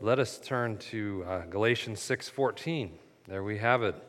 Let us turn to Galatians 6:14. There we have it.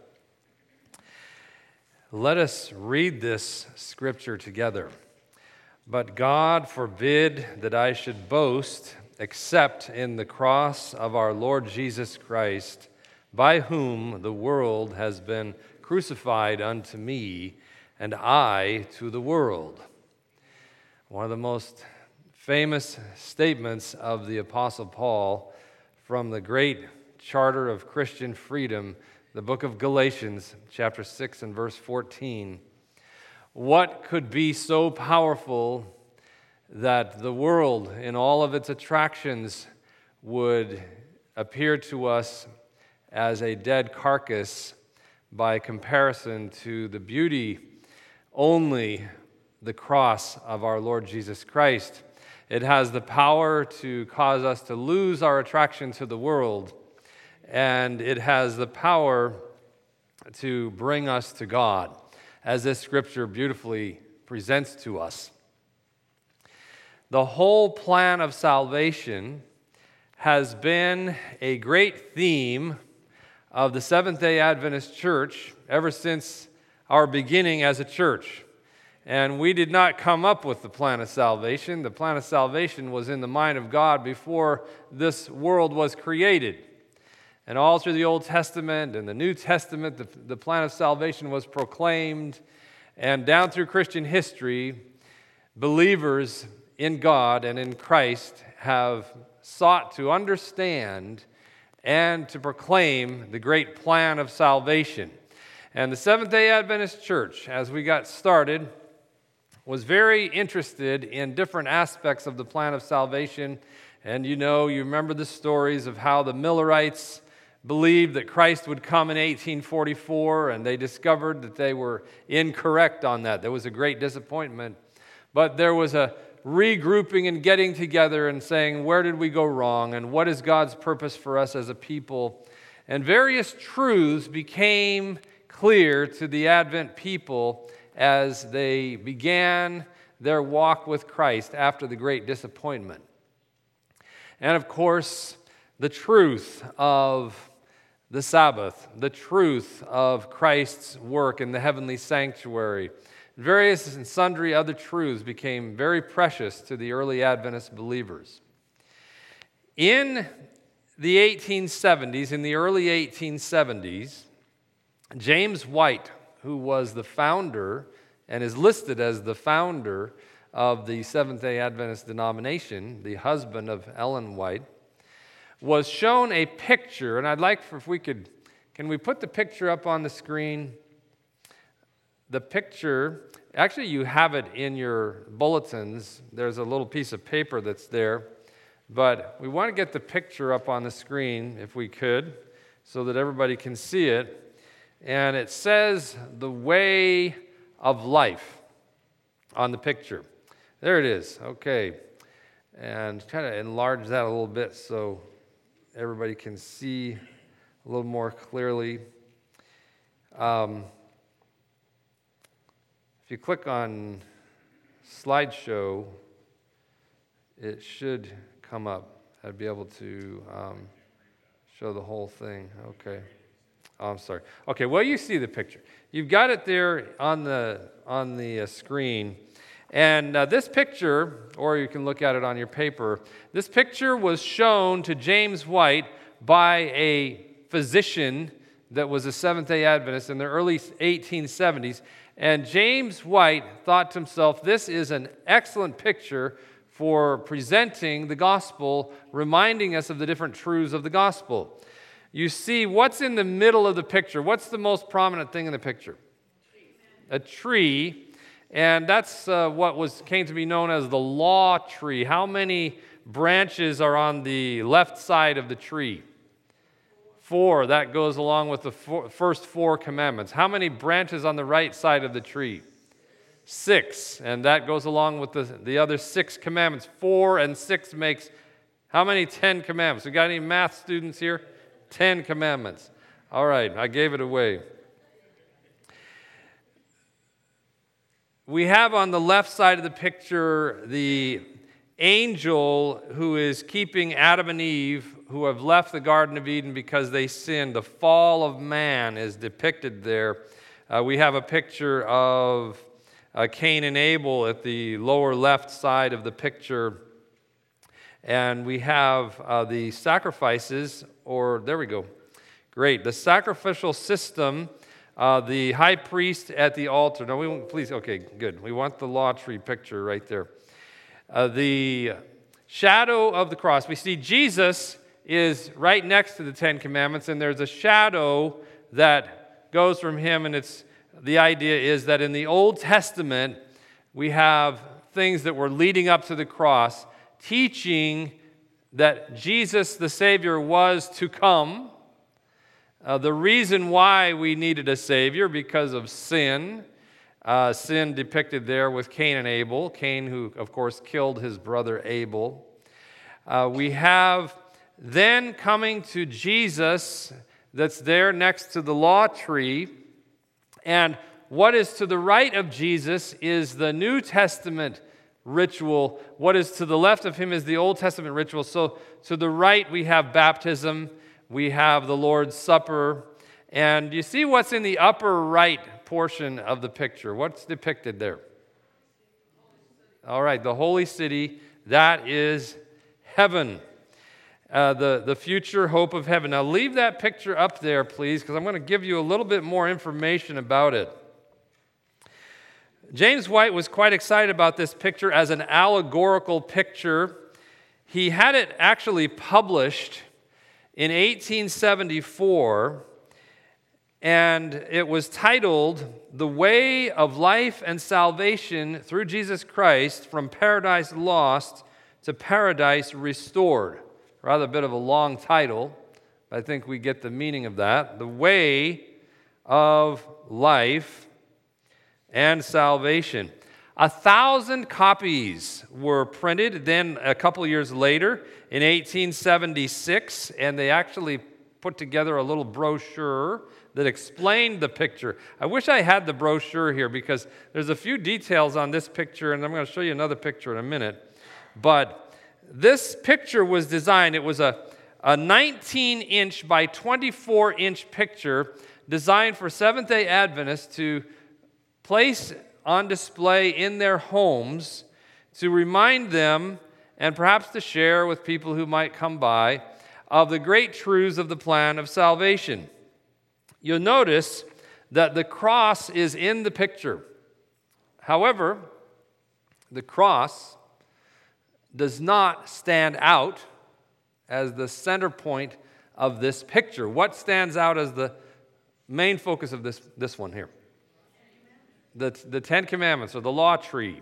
Let us read this scripture together. But God forbid that I should boast except in the cross of our Lord Jesus Christ, by whom the world has been crucified unto me, and I to the world. One of the most famous statements of the Apostle Paul from the great charter of Christian freedom, the book of Galatians, chapter 6 and verse 14. What could be so powerful that the world in all of its attractions would appear to us as a dead carcass by comparison to the beauty only the cross of our Lord Jesus Christ? It has the power to cause us to lose our attraction to the world, and it has the power to bring us to God, as this scripture beautifully presents to us. The whole plan of salvation has been a great theme of the Seventh-day Adventist Church ever since our beginning as a church. And we did not come up with the plan of salvation. The plan of salvation was in the mind of God before this world was created. And all through the Old Testament and the New Testament, the plan of salvation was proclaimed. And down through Christian history, believers in God and in Christ have sought to understand and to proclaim the great plan of salvation. And the Seventh-day Adventist Church, as we got started, was very interested in different aspects of the plan of salvation. And you remember the stories of how the Millerites believed that Christ would come in 1844, and they discovered that they were incorrect on that. There was a great disappointment. But there was a regrouping and getting together and saying, where did we go wrong, and what is God's purpose for us as a people? And various truths became clear to the Advent people as they began their walk with Christ after the great disappointment. And of course, the truth of the Sabbath, the truth of Christ's work in the heavenly sanctuary, various and sundry other truths became very precious to the early Adventist believers. In the 1870s, in the early 1870s, James White, who was the founder and is listed as the founder of the Seventh-day Adventist denomination, the husband of Ellen White, was shown a picture, and I'd like if we could, can we put the picture up on the screen? The picture, actually you have it in your bulletins. There's a little piece of paper that's there, but we want to get the picture up on the screen if we could, so that everybody can see it. And it says the way of life on the picture. There it is. Okay. And kind of enlarge that a little bit so everybody can see a little more clearly. If you click on slideshow, it should come up. I'd be able to show the whole thing. Okay. Oh, I'm sorry. Okay, well, you see the picture. You've got it there on the screen. And this picture, or you can look at it on your paper, this picture was shown to James White by a physician that was a Seventh-day Adventist in the early 1870s. And James White thought to himself, this is an excellent picture for presenting the gospel, reminding us of the different truths of the gospel. You see, what's in the middle of the picture? What's the most prominent thing in the picture? A tree. And that's what came to be known as the law tree. How many branches are on the left side of the tree? 4. That goes along with the first 4 commandments. How many branches on the right side of the tree? 6. And that goes along with the other 6 commandments. 4 and 6 makes how many 10 commandments? We got any math students here? 10 commandments. All right, I gave it away. We have on the left side of the picture the angel who is keeping Adam and Eve, who have left the Garden of Eden because they sinned. The fall of man is depicted there. We have a picture of Cain and Abel at the lower left side of the picture. And we have the sacrifices, there we go. Great. The sacrificial system, the high priest at the altar. No, okay, good. We want the law tree picture right there. The shadow of the cross. We see Jesus is right next to the Ten Commandments, and there's a shadow that goes from him, and the idea is that in the Old Testament, we have things that were leading up to the cross, teaching that Jesus, the Savior, was to come. The reason why we needed a Savior, because of sin. Sin depicted there with Cain and Abel. Cain, who, of course, killed his brother Abel. We have then coming to Jesus that's there next to the law tree. And what is to the right of Jesus is the New Testament ritual. What is to the left of him is the Old Testament ritual. So to the right we have baptism, we have the Lord's Supper, and you see what's in the upper right portion of the picture. What's depicted there? All right, the holy city, that is heaven. The future hope of heaven. Now leave that picture up there, please, because I'm going to give you a little bit more information about it. James White was quite excited about this picture as an allegorical picture. He had it actually published in 1874, and it was titled, "The Way of Life and Salvation Through Jesus Christ from Paradise Lost to Paradise Restored." Rather a bit of a long title, but I think we get the meaning of that. The Way of Life and Salvation. 1,000 copies were printed then a couple years later in 1876, and they actually put together a little brochure that explained the picture. I wish I had the brochure here because there's a few details on this picture, and I'm going to show you another picture in a minute. But this picture was designed, it was a 19-inch by 24-inch picture designed for Seventh-day Adventists to place on display in their homes to remind them and perhaps to share with people who might come by of the great truths of the plan of salvation. You'll notice that the cross is in the picture. However, the cross does not stand out as the center point of this picture. What stands out as the main focus of this one here? The Ten Commandments, or the law tree.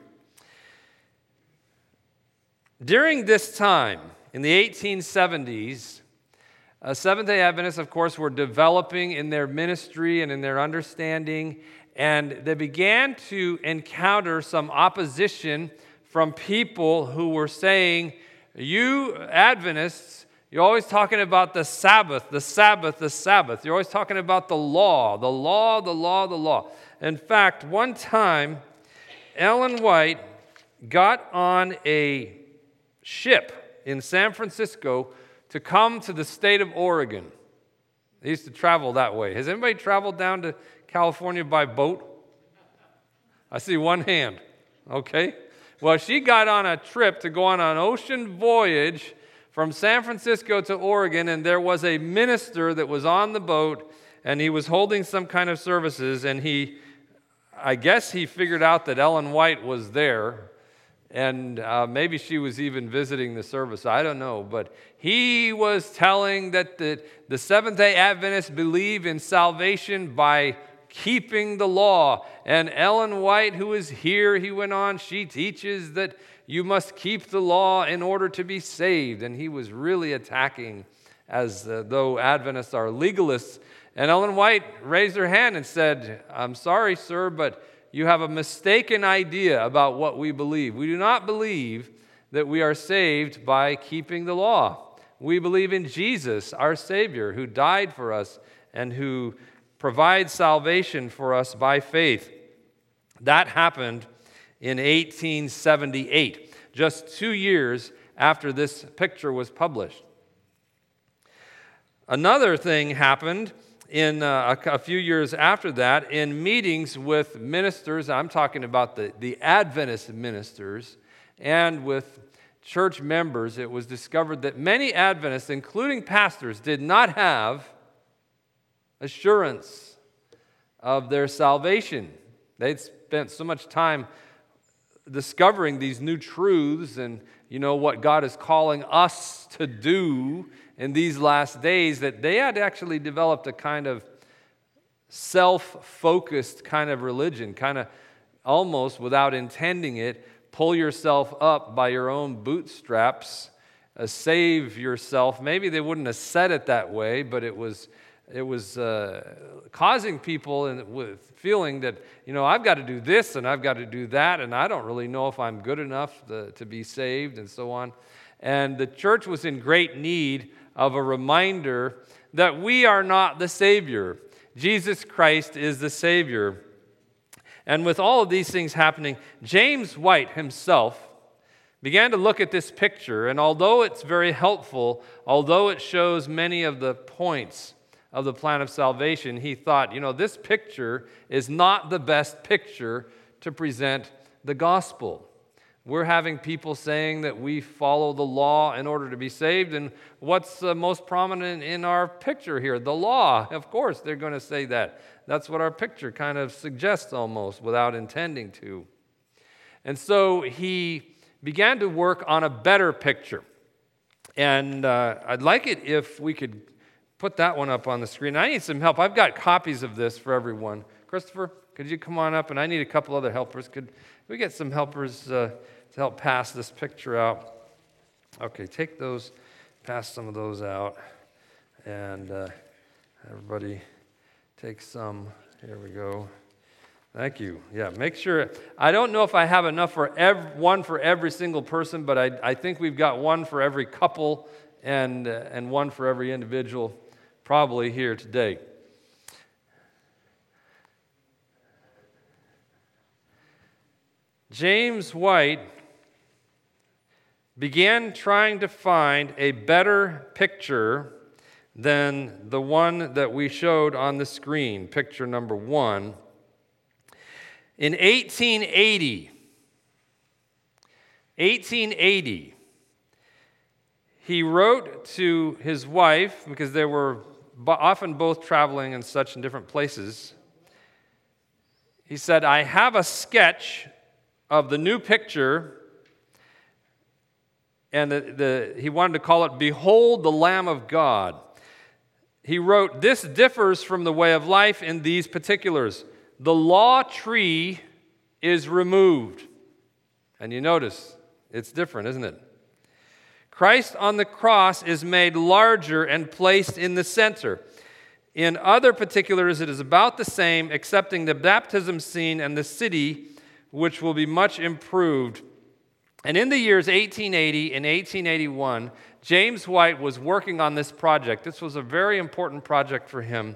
During this time, in the 1870s, Seventh-day Adventists, of course, were developing in their ministry and in their understanding, and they began to encounter some opposition from people who were saying, "You Adventists, you're always talking about the Sabbath, the Sabbath, the Sabbath. You're always talking about the law, the law, the law, the law." In fact, one time, Ellen White got on a ship in San Francisco to come to the state of Oregon. They used to travel that way. Has anybody traveled down to California by boat? I see one hand. Okay. Well, she got on a trip to go on an ocean voyage from San Francisco to Oregon, and there was a minister that was on the boat, and he was holding some kind of services, and I guess he figured out that Ellen White was there, and maybe she was even visiting the service. I don't know, but he was telling that the Seventh-day Adventists believe in salvation by keeping the law. And Ellen White, who is here, he went on, she teaches that you must keep the law in order to be saved. And he was really attacking as though Adventists are legalists. And Ellen White raised her hand and said, "I'm sorry, sir, but you have a mistaken idea about what we believe. We do not believe that we are saved by keeping the law. We believe in Jesus, our Savior, who died for us and who provides salvation for us by faith." That happened in 1878, just 2 years after this picture was published. Another thing happened in a few years after that in meetings with ministers. I'm talking about the Adventist ministers and with church members. It was discovered that many Adventists, including pastors, did not have assurance of their salvation. They'd spent so much time discovering these new truths and what God is calling us to do in these last days, that they had actually developed a kind of self-focused kind of religion, kind of almost without intending it, pull yourself up by your own bootstraps, save yourself. Maybe they wouldn't have said it that way, but it was causing people with feeling that, I've got to do this and I've got to do that, and I don't really know if I'm good enough to be saved, and so on. And the church was in great need of a reminder that we are not the Savior. Jesus Christ is the Savior. And with all of these things happening, James White himself began to look at this picture, and although it's very helpful, although it shows many of the points of the plan of salvation, he thought, this picture is not the best picture to present the gospel. We're having people saying that we follow the law in order to be saved, and what's most prominent in our picture here? The law. Of course, they're going to say that. That's what our picture kind of suggests almost, without intending to. And so he began to work on a better picture. And I'd like it if we could put that one up on the screen. I need some help. I've got copies of this for everyone. Christopher, could you come on up? And I need a couple other helpers. Could we get some helpers to help pass this picture out? Okay, take those, pass some of those out. And everybody take some. Here we go. Thank you. Yeah, make sure. I don't know if I have enough for one for every single person, but I think we've got one for every couple and one for every individual probably here today. James White began trying to find a better picture than the one that we showed on the screen, picture number 1. In 1880, he wrote to his wife, because they were often both traveling and such in different places. He said, I have a sketch of the new picture, and he wanted to call it, Behold the Lamb of God. He wrote, this differs from the way of life in these particulars. The law tree is removed. And you notice, it's different, isn't it? Christ on the cross is made larger and placed in the center. In other particulars, it is about the same, excepting the baptism scene and the city, which will be much improved. And in the years 1880 and 1881, James White was working on this project. This was a very important project for him.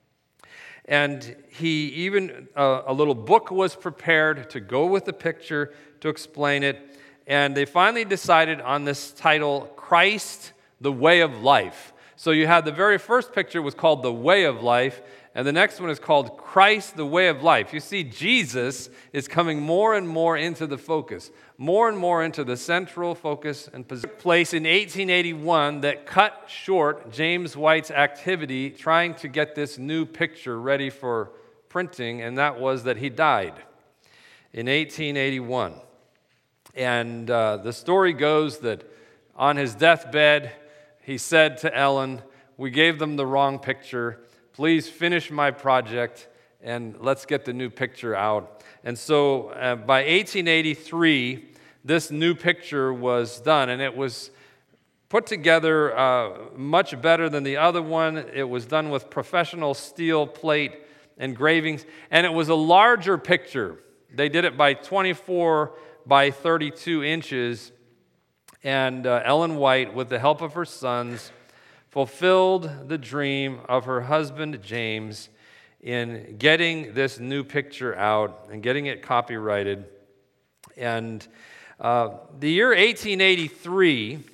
And he even, a little book was prepared to go with the picture to explain it. And they finally decided on this title, Christ, the Way of Life. So you had the very first picture was called The Way of Life, and the next one is called Christ, the Way of Life. You see, Jesus is coming more and more into the focus, more and more into the central focus and position. Took place in 1881 that cut short James White's activity trying to get this new picture ready for printing, and that was that he died in 1881. And the story goes that on his deathbed, he said to Ellen, we gave them the wrong picture. Please finish my project and let's get the new picture out. And so by 1883, this new picture was done, and it was put together much better than the other one. It was done with professional steel plate engravings, and it was a larger picture. They did it by 24 by 32 inches, and Ellen White, with the help of her sons, fulfilled the dream of her husband, James, in getting this new picture out and getting it copyrighted. And the year 1883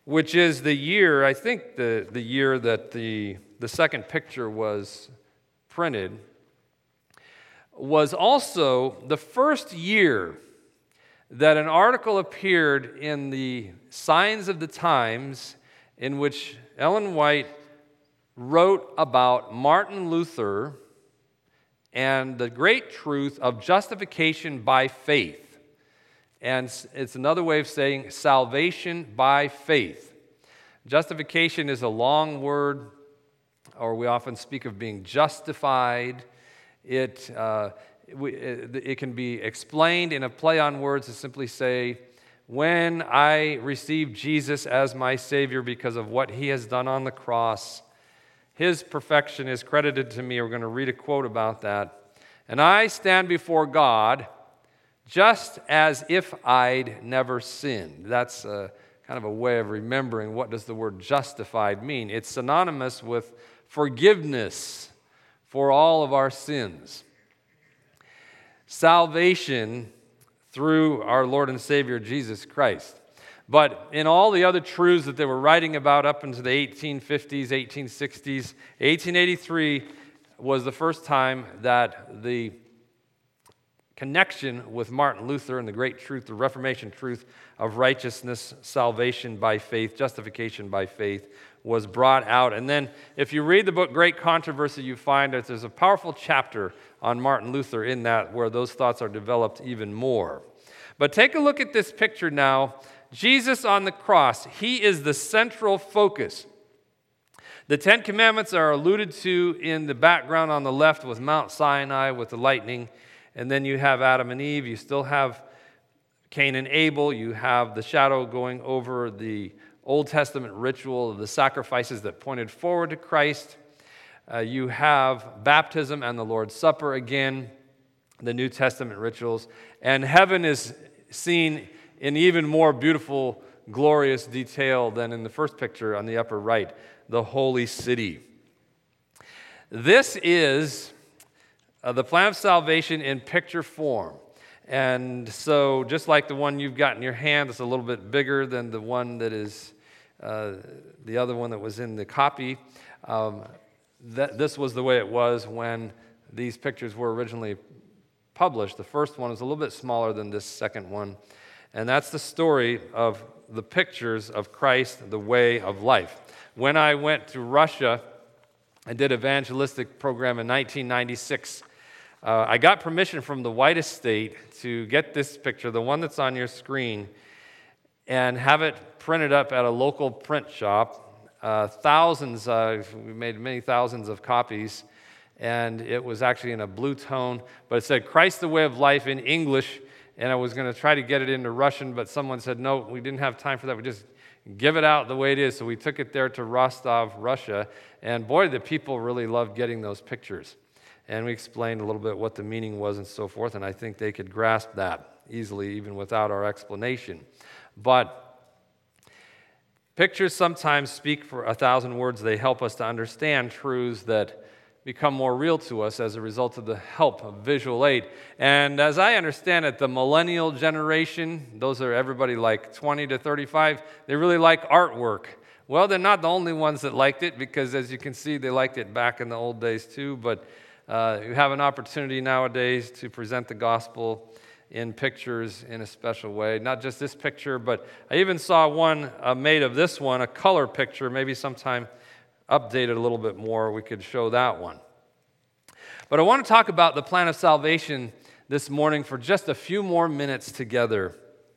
which is the year, I think the year that the second picture was printed, was also the first year that an article appeared in the Signs of the Times in which Ellen White wrote about Martin Luther and the great truth of justification by faith. And it's another way of saying salvation by faith. Justification is a long word, or we often speak of being justified. It can be explained in a play on words to simply say, when I received Jesus as my Savior because of what He has done on the cross, His perfection is credited to me. We're going to read a quote about that. And I stand before God just as if I'd never sinned. That's kind of a way of remembering what does the word justified mean. It's synonymous with forgiveness for all of our sins. Salvation through our Lord and Savior Jesus Christ. But in all the other truths that they were writing about up into the 1850s, 1860s, 1883 was the first time that the connection with Martin Luther and the great truth, the Reformation truth of righteousness, salvation by faith, justification by faith, was brought out. And then if you read the book Great Controversy, you find that there's a powerful chapter on Martin Luther in that where those thoughts are developed even more. But take a look at this picture now. Jesus on the cross, He is the central focus. The Ten Commandments are alluded to in the background on the left with Mount Sinai with the lightning. And then you have Adam and Eve. You still have Cain and Abel. You have the shadow going over the Old Testament ritual of the sacrifices that pointed forward to Christ. You have baptism and the Lord's Supper again, the New Testament rituals. And heaven is seen in even more beautiful, glorious detail than in the first picture on the upper right, the holy city. This is the plan of salvation in picture form. And so just like the one you've got in your hand, it's a little bit bigger than the one that is the other one that was in the copy. This was the way it was when these pictures were originally published. The first one is a little bit smaller than this second one. And that's the story of the pictures of Christ, the way of life. When I went to Russia, I did an evangelistic program in 1996. I got permission from the White Estate to get this picture, the one that's on your screen, and have it printed up at a local print shop. We made many thousands of copies, and it was actually in a blue tone, but it said Christ the Way of Life in English, and I was going to try to get it into Russian, but someone said, no, we didn't have time for that. We just give it out the way it is. So we took it there to Rostov, Russia, and boy, the people really loved getting those pictures. And we explained a little bit what the meaning was and so forth, and I think they could grasp that easily, even without our explanation. But pictures sometimes speak for 1,000 words. They help us to understand truths that become more real to us as a result of the help of visual aid. And as I understand it, the millennial generation, those are everybody like 20 to 35, they really like artwork. Well, they're not the only ones that liked it, because as you can see, they liked it back in the old days too, but you have an opportunity nowadays to present the gospel in pictures in a special way. Not just this picture, but I even saw one made of this one, a color picture, maybe sometime updated a little bit more, we could show that one. But I want to talk about the plan of salvation this morning for just a few more minutes together.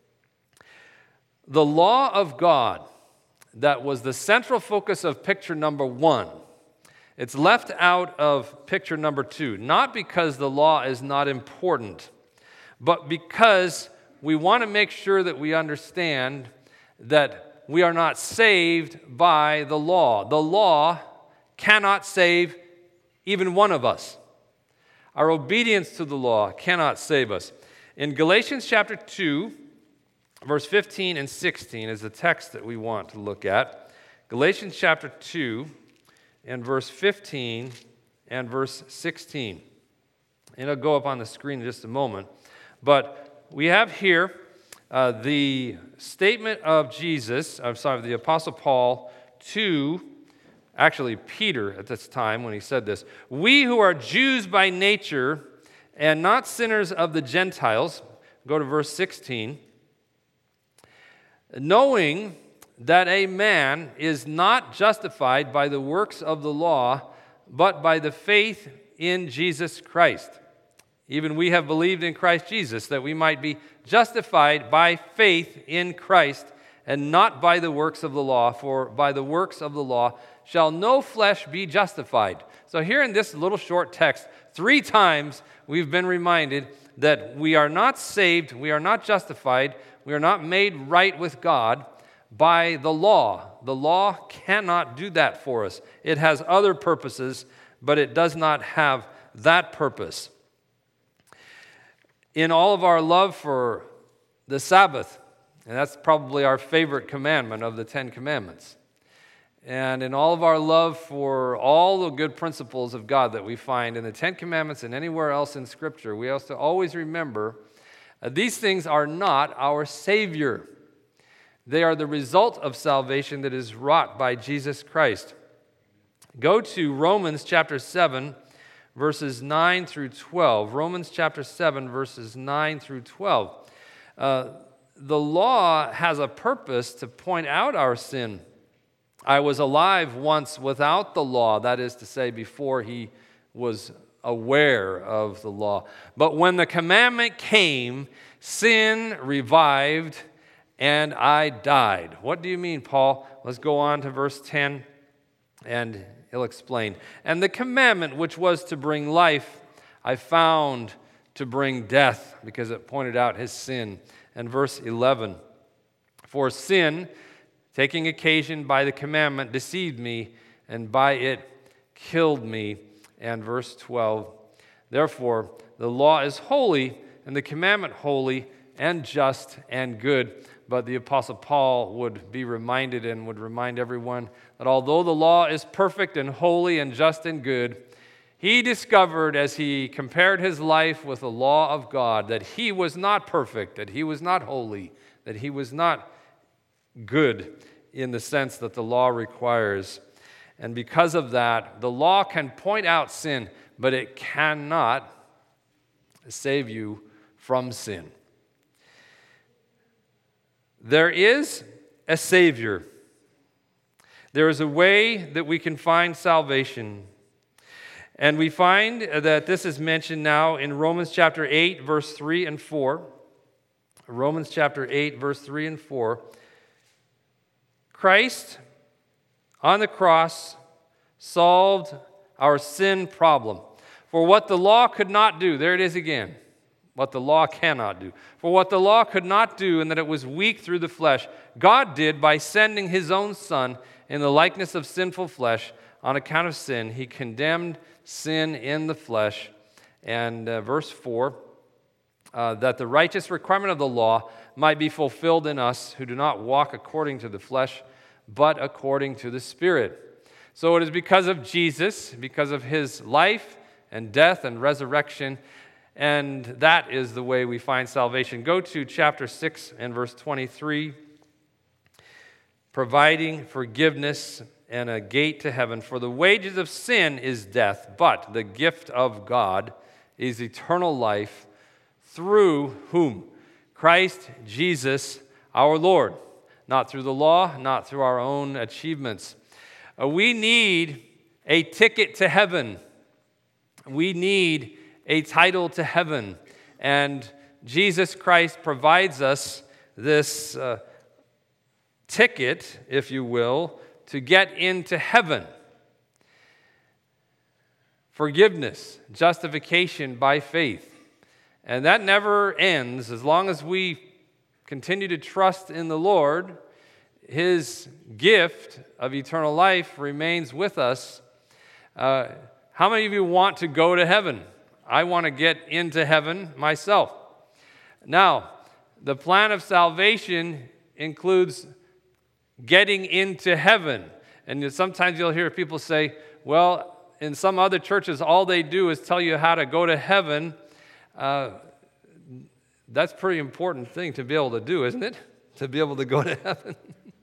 The law of God that was the central focus of picture number 1, it's left out of picture number 2, not because the law is not important, but because we want to make sure that we understand that we are not saved by the law. The law cannot save even one of us. Our obedience to the law cannot save us. In Galatians chapter 2, verse 15 and 16 is the text that we want to look at. Galatians chapter 2 and verse 15 and verse 16. And it'll go up on the screen in just a moment. But we have here the statement of the Apostle Paul to, actually Peter at this time when he said this, "We who are Jews by nature and not sinners of the Gentiles," go to verse 16, "knowing that a man is not justified by the works of the law, but by the faith in Jesus Christ. Even we have believed in Christ Jesus, that we might be justified by faith in Christ, and not by the works of the law. For by the works of the law shall no flesh be justified." So here in this little short text, 3 times we've been reminded that we are not saved, we are not justified, we are not made right with God by the law. The law cannot do that for us. It has other purposes, but it does not have that purpose. In all of our love for the Sabbath, and that's probably our favorite commandment of the 10 Commandments, and in all of our love for all the good principles of God that we find in the 10 Commandments and anywhere else in Scripture, we have to always remember these things are not our Savior. They are the result of salvation that is wrought by Jesus Christ. Go to Romans chapter 7, verses 9 through 12. Romans chapter 7, verses 9 through 12. The law has a purpose to point out our sin. "I was alive once without the law," that is to say, before he was aware of the law. "But when the commandment came, sin revived, and I died." What do you mean, Paul? Let's go on to verse 10, and he'll explain. "And the commandment which was to bring life, I found to bring death," because it pointed out his sin. And verse 11, "For sin, taking occasion by the commandment, deceived me, and by it killed me." And verse 12, "Therefore the law is holy, and the commandment holy, and just, and good." But the Apostle Paul would be reminded and would remind everyone that although the law is perfect and holy and just and good, he discovered as he compared his life with the law of God that he was not perfect, that he was not holy, that he was not good in the sense that the law requires. And because of that, the law can point out sin, but it cannot save you from sin. There is a Savior. There is a way that we can find salvation. And we find that this is mentioned now in Romans chapter 8, verse 3 and 4. Romans chapter 8, verse 3 and 4. Christ on the cross solved our sin problem. For what the law could not do, there it is again, what the law cannot do. For what the law could not do, and that it was weak through the flesh, God did by sending his own Son in the likeness of sinful flesh. On account of sin, he condemned sin in the flesh. And verse 4, that the righteous requirement of the law might be fulfilled in us who do not walk according to the flesh, but according to the Spirit. So it is because of Jesus, because of his life and death and resurrection, and that is the way we find salvation. Go to chapter 6 and verse 23. Providing forgiveness and a gate to heaven. For the wages of sin is death, but the gift of God is eternal life through whom? Christ Jesus our Lord. Not through the law, not through our own achievements. We need a ticket to heaven. We need a title to heaven. And Jesus Christ provides us this ticket, if you will, to get into heaven. Forgiveness, justification by faith. And that never ends as long as we continue to trust in the Lord. His gift of eternal life remains with us. How many of you want to go to heaven? I want to get into heaven myself. Now, the plan of salvation includes getting into heaven. And sometimes you'll hear people say, well, in some other churches, all they do is tell you how to go to heaven. That's a pretty important thing to be able to do, isn't it? To be able to go to heaven.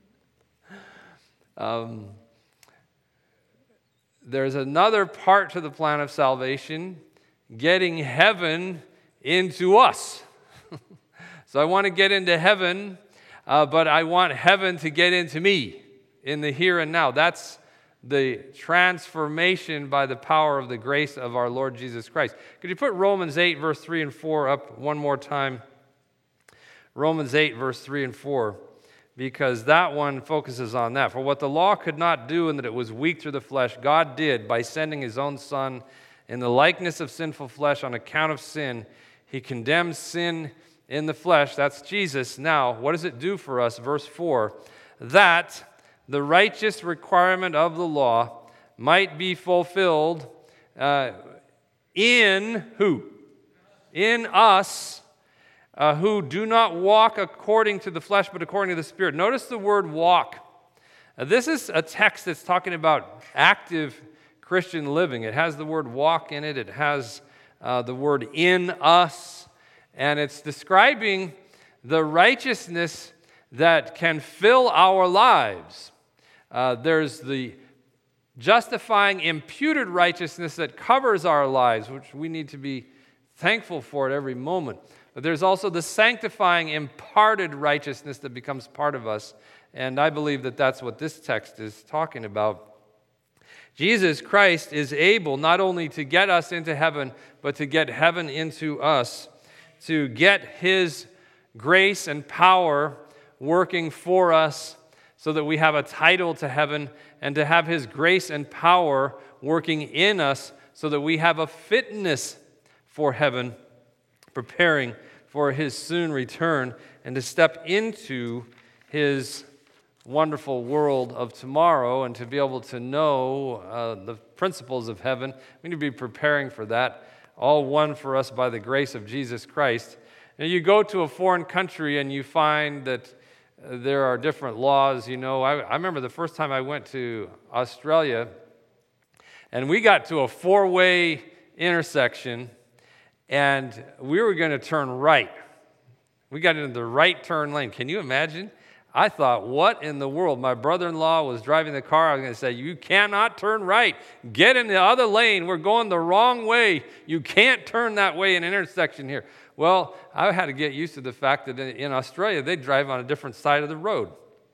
There's another part to the plan of salvation, getting heaven into us. So I want to get into heaven, but I want heaven to get into me in the here and now. That's the transformation by the power of the grace of our Lord Jesus Christ. Could you put Romans 8, verse 3 and 4 up one more time? Romans 8, verse 3 and 4, because that one focuses on that. For what the law could not do in that it was weak through the flesh, God did by sending his own Son in the likeness of sinful flesh on account of sin. He condemned sin in the flesh. That's Jesus. Now, what does it do for us? Verse 4, that the righteous requirement of the law might be fulfilled in who? In us, who do not walk according to the flesh, but according to the Spirit. Notice the word walk. This is a text that's talking about active Christian living. It has the word walk in it. It has the word in us. And it's describing the righteousness that can fill our lives. There's the justifying imputed righteousness that covers our lives, which we need to be thankful for at every moment. But there's also the sanctifying imparted righteousness that becomes part of us. And I believe that that's what this text is talking about. Jesus Christ is able not only to get us into heaven, but to get heaven into us, to get his grace and power working for us so that we have a title to heaven, and to have his grace and power working in us so that we have a fitness for heaven, preparing for his soon return, and to step into his wonderful world of tomorrow and to be able to know the principles of heaven. We need to be preparing for that, all won for us by the grace of Jesus Christ. And you go to a foreign country and you find that there are different laws. You know, I remember the first time I went to Australia, and we got to a four-way intersection, and we were going to turn right. We got into the right turn lane. Can you imagine? I thought, what in the world? My brother-in-law was driving the car. I was going to say, you cannot turn right. Get in the other lane. We're going the wrong way. You can't turn that way in an intersection here. Well, I had to get used to the fact that in Australia, they drive on a different side of the road.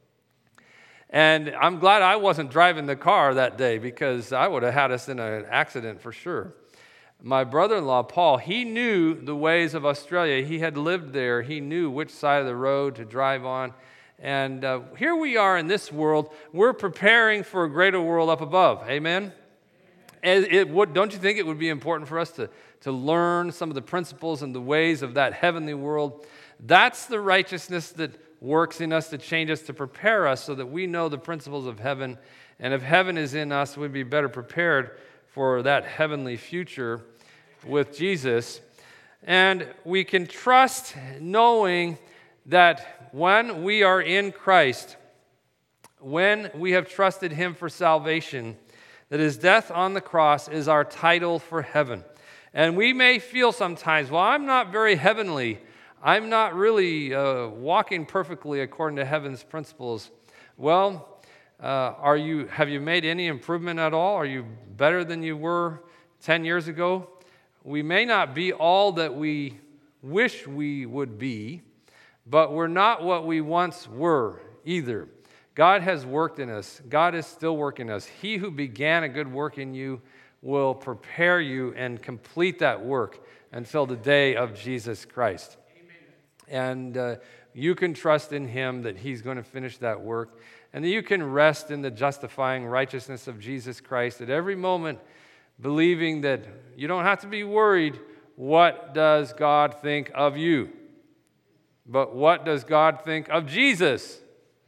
And I'm glad I wasn't driving the car that day, because I would have had us in an accident for sure. My brother-in-law, Paul, he knew the ways of Australia. He had lived there. He knew which side of the road to drive on. And here we are in this world. We're preparing for a greater world up above. Amen? And don't you think it would be important for us to learn some of the principles and the ways of that heavenly world? That's the righteousness that works in us to change us, to prepare us so that we know the principles of heaven. And if heaven is in us, we'd be better prepared for that heavenly future with Jesus. And we can trust knowing that when we are in Christ, when we have trusted him for salvation, that his death on the cross is our title for heaven. And we may feel sometimes, well, I'm not very heavenly. I'm not really walking perfectly according to heaven's principles. Well, have you made any improvement at all? Are you better than you were 10 years ago? We may not be all that we wish we would be, but we're not what we once were either. God has worked in us. God is still working in us. He who began a good work in you will prepare you and complete that work until the day of Jesus Christ. Amen. And you can trust in him that he's going to finish that work, and that you can rest in the justifying righteousness of Jesus Christ at every moment, believing that you don't have to be worried, what does God think of you? But what does God think of Jesus?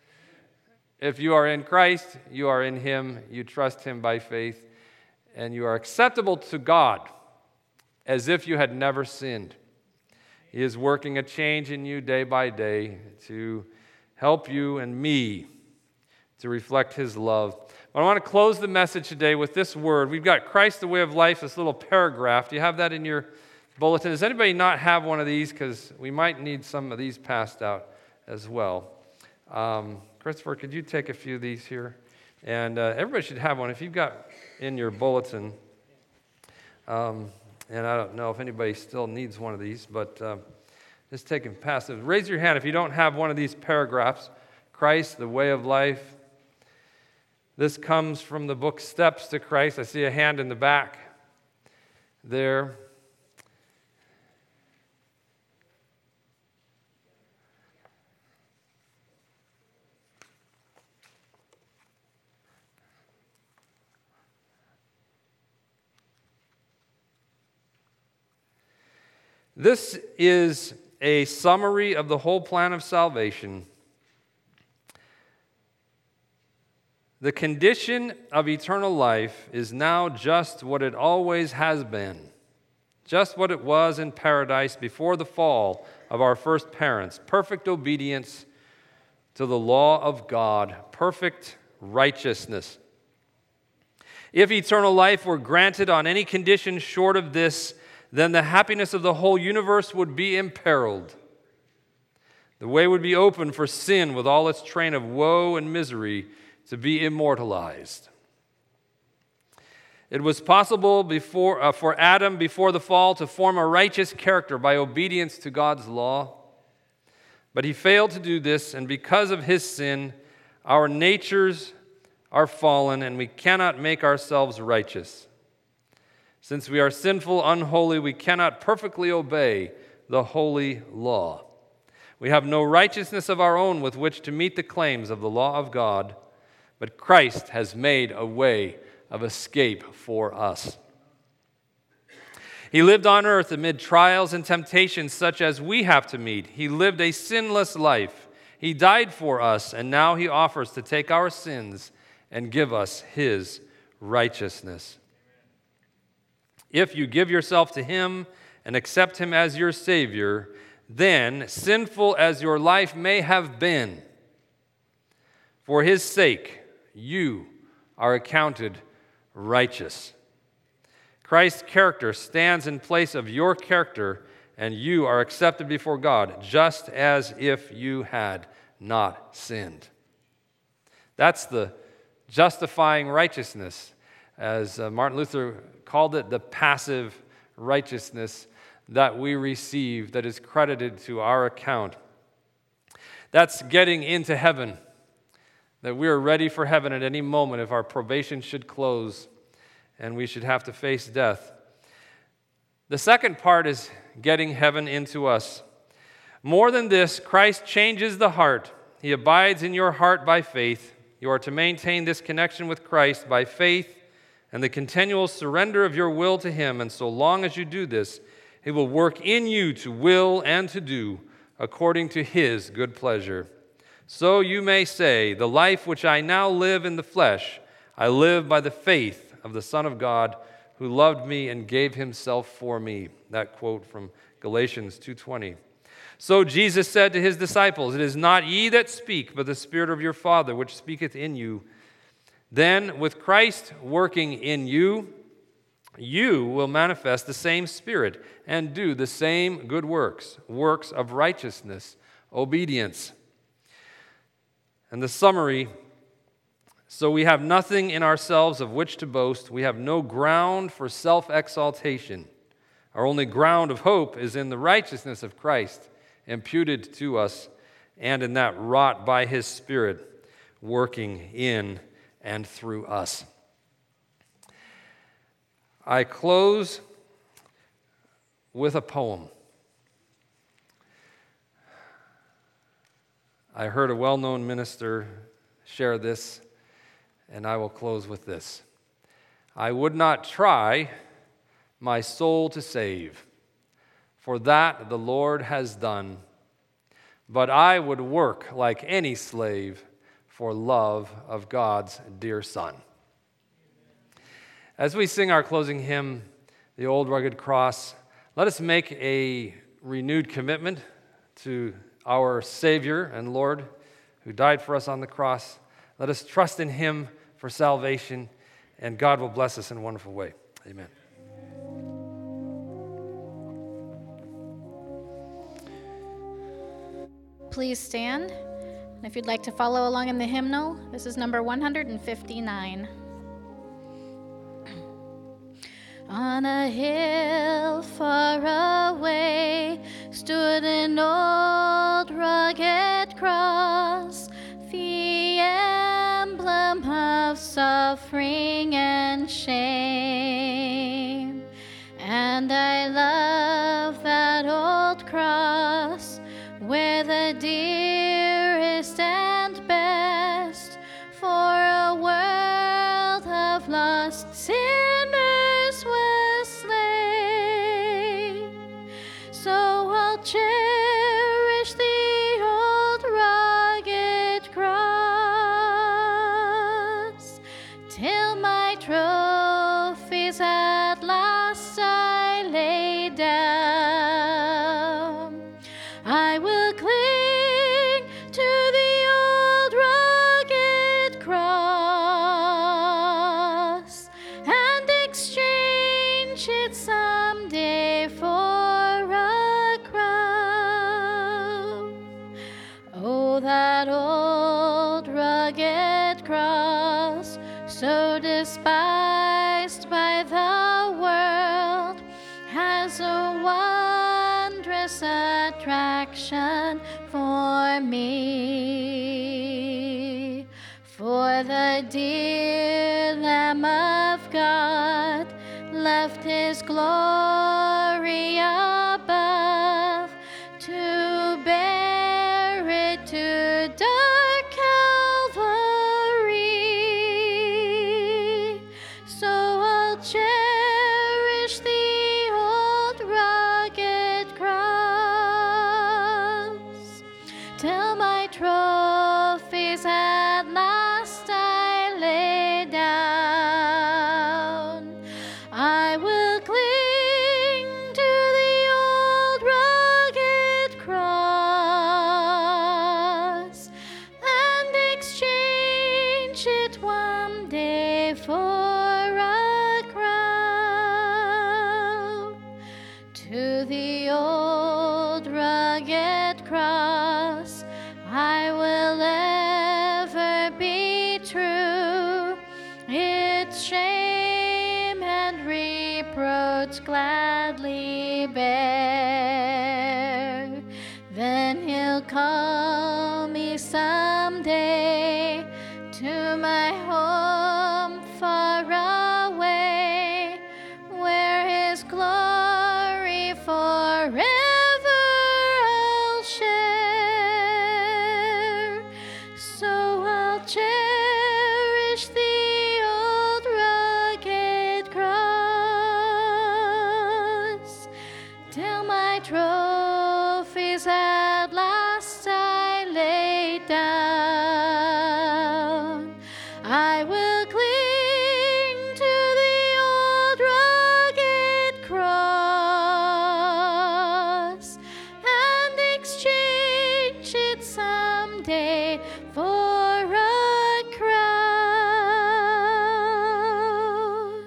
If you are in Christ, you are in him, you trust him by faith, and you are acceptable to God as if you had never sinned. He is working a change in you day by day to help you and me to reflect his love. But I want to close the message today with this word. We've got Christ the way of life, this little paragraph. Do you have that in your bulletin. Does anybody not have one of these? Because we might need some of these passed out as well. Christopher, could you take a few of these here? And everybody should have one. If you've got in your bulletin, and I don't know if anybody still needs one of these, but just take and pass it. Raise your hand if you don't have one of these paragraphs. Christ, the way of life. This comes from the book Steps to Christ. I see a hand in the back there. This is a summary of the whole plan of salvation. The condition of eternal life is now just what it always has been, just what it was in paradise before the fall of our first parents. Perfect obedience to the law of God, perfect righteousness. If eternal life were granted on any condition short of this, then the happiness of the whole universe would be imperiled. The way would be open for sin with all its train of woe and misery to be immortalized. It was possible for Adam before the fall to form a righteous character by obedience to God's law, but he failed to do this, and because of his sin, our natures are fallen and we cannot make ourselves righteous. Since we are sinful, unholy, we cannot perfectly obey the holy law. We have no righteousness of our own with which to meet the claims of the law of God, but Christ has made a way of escape for us. He lived on earth amid trials and temptations such as we have to meet. He lived a sinless life. He died for us, and now he offers to take our sins and give us his righteousness. If you give yourself to him and accept him as your Savior, then, sinful as your life may have been, for his sake, you are accounted righteous. Christ's character stands in place of your character, and you are accepted before God, just as if you had not sinned. That's the justifying righteousness, as Martin Luther called it, the passive righteousness that we receive that is credited to our account. That's getting into heaven, that we are ready for heaven at any moment if our probation should close and we should have to face death. The second part is getting heaven into us. More than this, Christ changes the heart. He abides in your heart by faith. You are to maintain this connection with Christ by faith and the continual surrender of your will to him. And so long as you do this, he will work in you to will and to do according to his good pleasure. So you may say, the life which I now live in the flesh, I live by the faith of the Son of God who loved me and gave himself for me. That quote from Galatians 2:20. So Jesus said to his disciples, it is not ye that speak, but the Spirit of your Father which speaketh in you. Then, with Christ working in you, you will manifest the same Spirit and do the same good works, works of righteousness, obedience. And the summary, so we have nothing in ourselves of which to boast. We have no ground for self-exaltation. Our only ground of hope is in the righteousness of Christ imputed to us and in that wrought by his Spirit working in and through us. I close with a poem. I heard a well-known minister share this, and I will close with this. I would not try my soul to save, for that the Lord has done, but I would work like any slave for love of God's dear Son. As we sing our closing hymn, The Old Rugged Cross, let us make a renewed commitment to our Savior and Lord who died for us on the cross. Let us trust in him for salvation, and God will bless us in a wonderful way. Amen. please stand. And if you'd like to follow along in the hymnal, this is number 159. On a hill far away stood an old rugged cross, the emblem of suffering and shame. And I love that old cross where the dearest and best for a world of lost sinners was slain. So I'll cherish the old rugged cross till my trophies at last I lay down. I will cling to the old rugged cross and exchange it someday for a crown. Oh, that old rugged cross, so despised by the world, has a wondrous attraction for me. For the dear Lamb of God left his glory above to bear it to dark Calvary. So I'll cherish the old rugged cross till my trophies at last I lay down. I will cling to the old rugged cross and exchange it one day for a crown. To the old rugged cross I will ever be true, its shame and reproach gladly bear. Then he'll call me someday to my home far away, where his glory forever I'll share. So I'll cherish the old rugged cross till my trophies at last I lay down. I will cling to the old rugged cross and exchange it someday for a crown.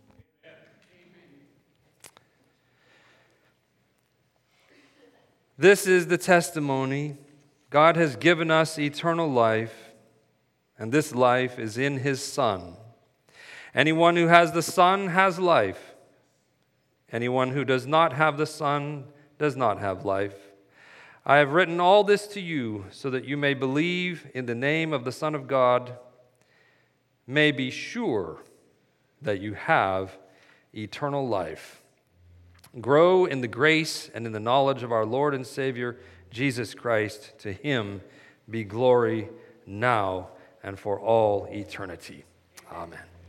This is the testimony. God has given us eternal life, and this life is in his Son. Anyone who has the Son has life. Anyone who does not have the Son does not have life. I have written all this to you so that you may believe in the name of the Son of God, may be sure that you have eternal life. Grow in the grace and in the knowledge of our Lord and Savior, Jesus Christ. To him be glory now and for all eternity. Amen.